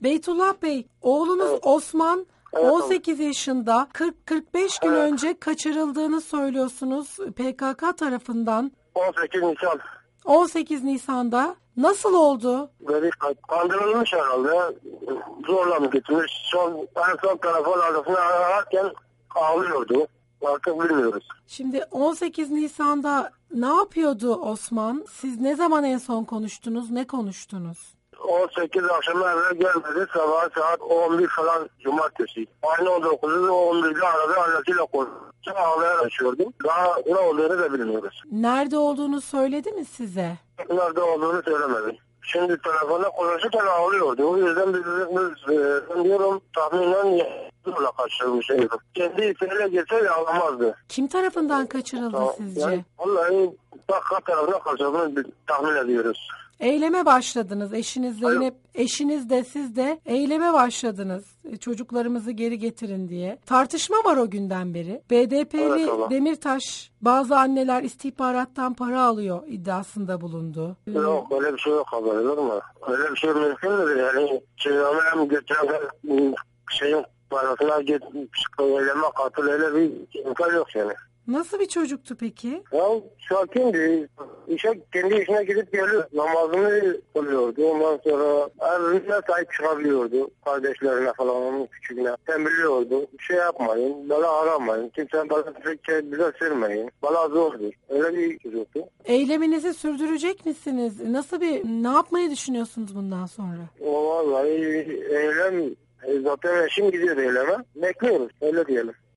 Beytullah Bey, oğlunuz Evet. Osman Evet, 18 yaşında 40-45 gün Evet. önce kaçırıldığını söylüyorsunuz PKK tarafından. 18 Nisan. 18 Nisan'da nasıl oldu? Böyle kandırılmış herhalde. Zorla mı getirmiş? En son telefon arasını ararken ağlıyordu. Artık bilmiyoruz. Şimdi 18 Nisan'da ne yapıyordu Osman? Siz ne zaman en son konuştunuz? Ne konuştunuz? 18 akşam eve gelmedi. Sabah saat 11 falan cumartesi. Aynı 19'u 11'de arada annesiyle konuştu. Ağlayarak açıyordum. Daha ne olduğunu da bilmiyoruz. Nerede olduğunu söyledi mi size? Nerede olduğunu söylemedi. Şimdi telefonda konuşurken ağlıyordu. O yüzden ben diyorum tahminen zorla kaçırılmış. Kendi isteğiyle gelse ağlamazdı. Kim tarafından kaçırıldı sizce? Yani, vallahi bak tarafına kaçırdığını tahmin ediyoruz. Eyleme başladınız. Eşiniz de siz de eyleme başladınız. Çocuklarımızı geri getirin diye. Tartışma var o günden beri. BDP'li Evet, Demirtaş bazı anneler istihbarattan para alıyor iddiasında bulundu. Yok öyle bir şey yok, haber olur mu? Öyle bir şey mümkün müdür? Yani hem götüren şeyin parasına gitmiş, eyleme katıl, öyle bir imkan yok yani. Nasıl bir çocuktu peki? Ya sakindi. Kendi işine gidip geliyor. Namazını kılıyordu. Ondan sonra evine sahip çıkabiliyordu. Kardeşlerine falan, onun küçüğüne. Tembihliyordu. Bir şey yapmayın. Bana aramayın. Kimse bize sürmeyin. Bana zordur. Öyle bir çocuktu. Eyleminizi sürdürecek misiniz? Ne yapmayı düşünüyorsunuz bundan sonra? O vallahi eylem zaten eşim gidiyor eyleme. Bekliyoruz. Öyle diyelim.